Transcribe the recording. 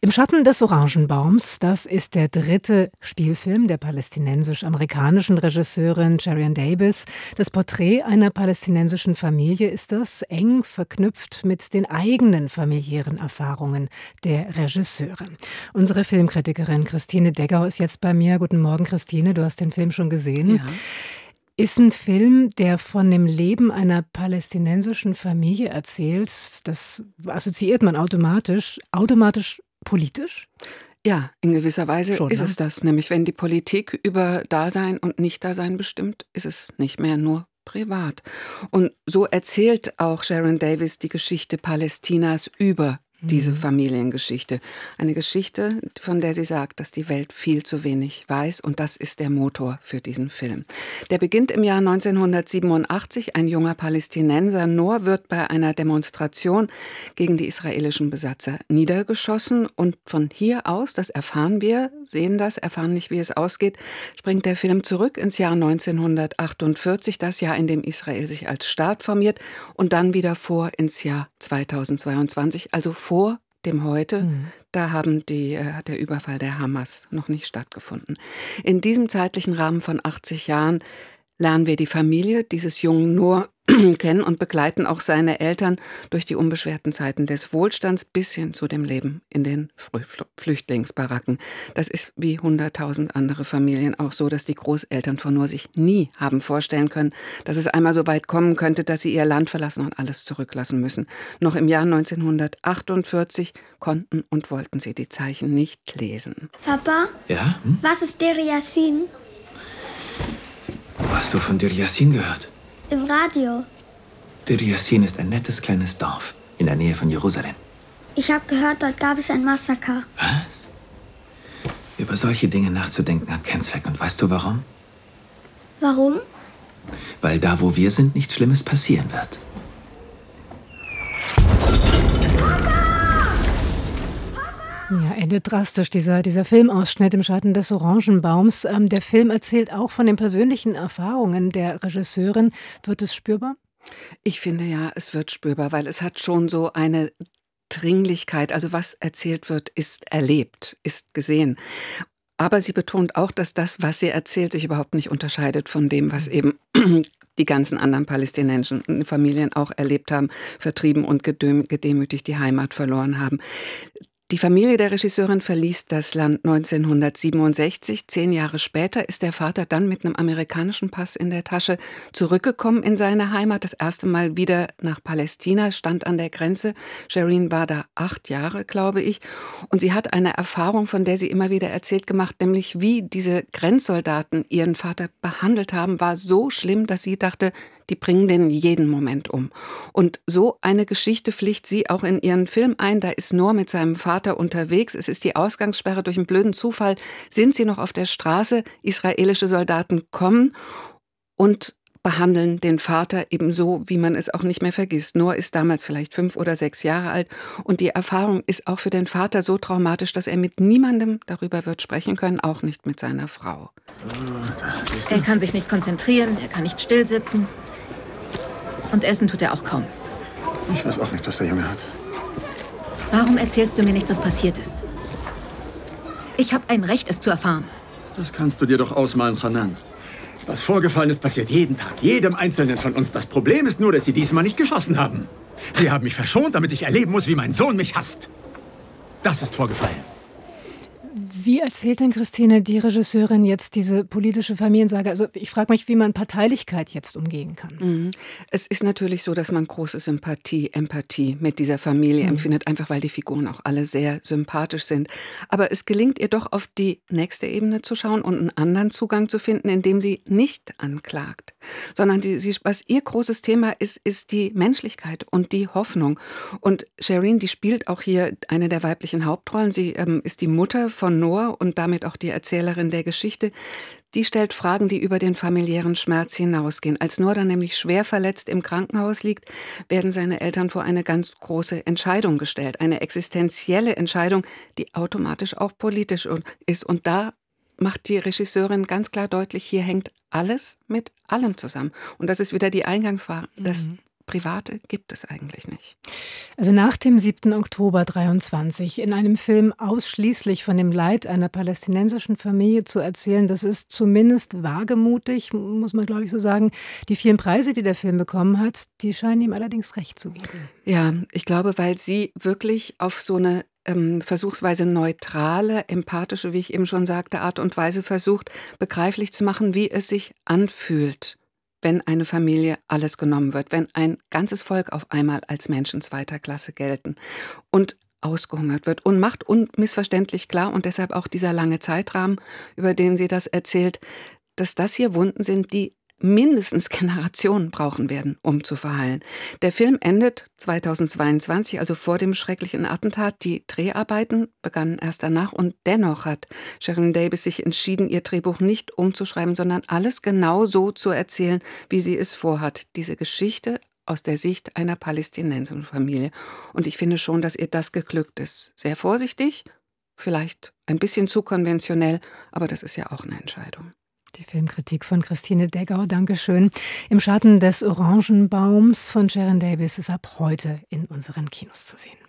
Im Schatten des Orangenbaums, das ist der dritte Spielfilm der palästinensisch-amerikanischen Regisseurin Sharon Davis. Das Porträt einer palästinensischen Familie ist das, eng verknüpft mit den eigenen familiären Erfahrungen der Regisseurin. Unsere Filmkritikerin Christine Deggau ist jetzt bei mir. Guten Morgen, Christine, du hast den Film schon gesehen. Ja. Ist ein Film, der von dem Leben einer palästinensischen Familie erzählt, das assoziiert man automatisch politisch? Ja, in gewisser Weise Schon, ist ne? es das. Nämlich, wenn die Politik über Dasein und Nicht-Dasein bestimmt, ist es nicht mehr nur privat. Und so erzählt auch Sharon Davis die Geschichte Palästinas über diese Familiengeschichte. Eine Geschichte, von der sie sagt, dass die Welt viel zu wenig weiß, und das ist der Motor für diesen Film. Der beginnt im Jahr 1987. Ein junger Palästinenser, Noor, wird bei einer Demonstration gegen die israelischen Besatzer niedergeschossen, und von hier aus, das erfahren wir, sehen das, erfahren nicht, wie es ausgeht, springt der Film zurück ins Jahr 1948, das Jahr, in dem Israel sich als Staat formiert, und dann wieder vor ins Jahr 2022, also vor dem Heute. Da hat der Überfall der Hamas noch nicht stattgefunden. In diesem zeitlichen Rahmen von 80 Jahren lernen wir die Familie dieses jungen Noor kennen und begleiten auch seine Eltern durch die unbeschwerten Zeiten des Wohlstands bis hin zu dem Leben in den Flüchtlingsbaracken. Das ist wie 100.000 andere Familien auch so, dass die Großeltern von Noor sich nie haben vorstellen können, dass es einmal so weit kommen könnte, dass sie ihr Land verlassen und alles zurücklassen müssen. Noch im Jahr 1948 konnten und wollten sie die Zeichen nicht lesen. Papa, Ja? was ist Dir Yassin? Wo hast du von Dir Yassin gehört? Im Radio. Dir Yassin ist ein nettes kleines Dorf in der Nähe von Jerusalem. Ich habe gehört, dort gab es ein Massaker. Was? Über solche Dinge nachzudenken hat keinen Zweck. Und weißt du warum? Warum? Weil da, wo wir sind, nichts Schlimmes passieren wird. Ja, endet drastisch, dieser Filmausschnitt im Schatten des Orangenbaums. Der Film erzählt auch von den persönlichen Erfahrungen der Regisseurin. Wird es spürbar? Ich finde ja, es wird spürbar, weil es hat schon so eine Dringlichkeit. Also was erzählt wird, ist erlebt, ist gesehen. Aber sie betont auch, dass das, was sie erzählt, sich überhaupt nicht unterscheidet von dem, was eben die ganzen anderen palästinensischen Familien auch erlebt haben, vertrieben und gedemütigt die Heimat verloren haben. Die Familie der Regisseurin verließ das Land 1967. 10 Jahre später ist der Vater dann mit einem amerikanischen Pass in der Tasche zurückgekommen in seine Heimat. Das erste Mal wieder nach Palästina, stand an der Grenze. Sharon war da 8 Jahre, glaube ich. Und sie hat eine Erfahrung, von der sie immer wieder erzählt, gemacht, nämlich wie diese Grenzsoldaten ihren Vater behandelt haben, war so schlimm, dass sie dachte, die bringen den jeden Moment um. Und so eine Geschichte pflicht sie auch in ihren Film ein. Da ist Noor mit seinem Vater unterwegs. Es ist die Ausgangssperre. Durch einen blöden Zufall sind sie noch auf der Straße. Israelische Soldaten kommen und behandeln den Vater ebenso, wie man es auch nicht mehr vergisst. Noor ist damals vielleicht 5 oder 6 Jahre alt. Und die Erfahrung ist auch für den Vater so traumatisch, dass er mit niemandem darüber wird sprechen können, auch nicht mit seiner Frau. Er kann sich nicht konzentrieren, er kann nicht still sitzen. Und essen tut er auch kaum. Ich weiß auch nicht, was der Junge hat. Warum erzählst du mir nicht, was passiert ist? Ich habe ein Recht, es zu erfahren. Das kannst du dir doch ausmalen, Hanan. Was vorgefallen ist, passiert jeden Tag, jedem Einzelnen von uns. Das Problem ist nur, dass Sie diesmal nicht geschossen haben. Sie haben mich verschont, damit ich erleben muss, wie mein Sohn mich hasst. Das ist vorgefallen. Wie erzählt denn, Christine, die Regisseurin jetzt diese politische Familiensage? Also ich frage mich, wie man Parteilichkeit jetzt umgehen kann. Es ist natürlich so, dass man große Sympathie, Empathie mit dieser Familie empfindet, einfach weil die Figuren auch alle sehr sympathisch sind. Aber es gelingt ihr doch, auf die nächste Ebene zu schauen und einen anderen Zugang zu finden, indem sie nicht anklagt, sondern was ihr großes Thema ist, ist die Menschlichkeit und die Hoffnung. Und Sharon, die spielt auch hier eine der weiblichen Hauptrollen. Sie ist die Mutter von Noor und damit auch die Erzählerin der Geschichte. Die stellt Fragen, die über den familiären Schmerz hinausgehen. Als Noor dann nämlich schwer verletzt im Krankenhaus liegt, werden seine Eltern vor eine ganz große Entscheidung gestellt. Eine existenzielle Entscheidung, die automatisch auch politisch ist. Und da macht die Regisseurin ganz klar deutlich, hier hängt alles mit allem zusammen. Und das ist wieder die Eingangsfrage. Das Private gibt es eigentlich nicht. Also nach dem 7. Oktober 23 in einem Film ausschließlich von dem Leid einer palästinensischen Familie zu erzählen, das ist zumindest wagemutig, muss man glaube ich so sagen. Die vielen Preise, die der Film bekommen hat, die scheinen ihm allerdings recht zu geben. Ja, ich glaube, weil sie wirklich auf so eine versuchsweise neutrale, empathische, wie ich eben schon sagte, Art und Weise versucht, begreiflich zu machen, wie es sich anfühlt, wenn eine Familie alles genommen wird, wenn ein ganzes Volk auf einmal als Menschen zweiter Klasse gelten und ausgehungert wird und macht unmissverständlich klar und deshalb auch dieser lange Zeitrahmen, über den sie das erzählt, dass das hier Wunden sind, die mindestens Generationen brauchen werden, um zu verheilen. Der Film endet 2022, also vor dem schrecklichen Attentat. Die Dreharbeiten begannen erst danach und dennoch hat Sharon Davis sich entschieden, ihr Drehbuch nicht umzuschreiben, sondern alles genau so zu erzählen, wie sie es vorhat. Diese Geschichte aus der Sicht einer palästinensischen Familie. Und ich finde schon, dass ihr das geglückt ist. Sehr vorsichtig, vielleicht ein bisschen zu konventionell, aber das ist ja auch eine Entscheidung. Die Filmkritik von Christine Deggau, Dankeschön. Im Schatten des Orangenbaums von Sharon Davis ist ab heute in unseren Kinos zu sehen.